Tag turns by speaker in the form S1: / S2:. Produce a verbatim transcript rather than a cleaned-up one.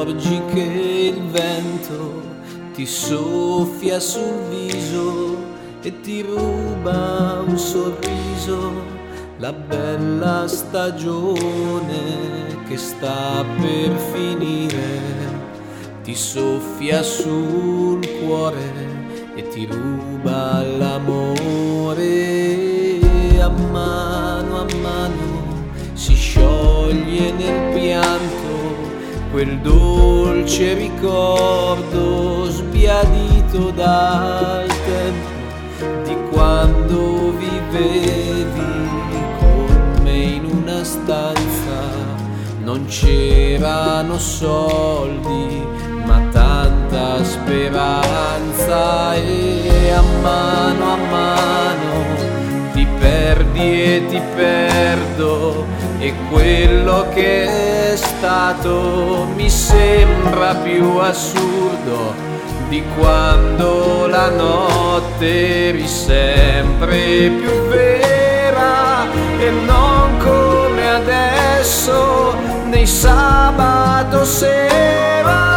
S1: accorgi che il vento ti soffia sul viso e ti ruba un sorriso, la bella stagione che sta per finire ti soffia sul cuore e ti ruba l'amore. A mano a mano si scioglie nel pianto quel dolce ricordo sbiadito dal tempo di quando vivevi con me in una stanza. Non c'erano soldi ma tanta speranza, e a mano a mano ti perdi e ti perdo, e quello che è stato mi sembra più assurdo di quando la notte eri sempre più vera, e non come adesso nei sabato sera.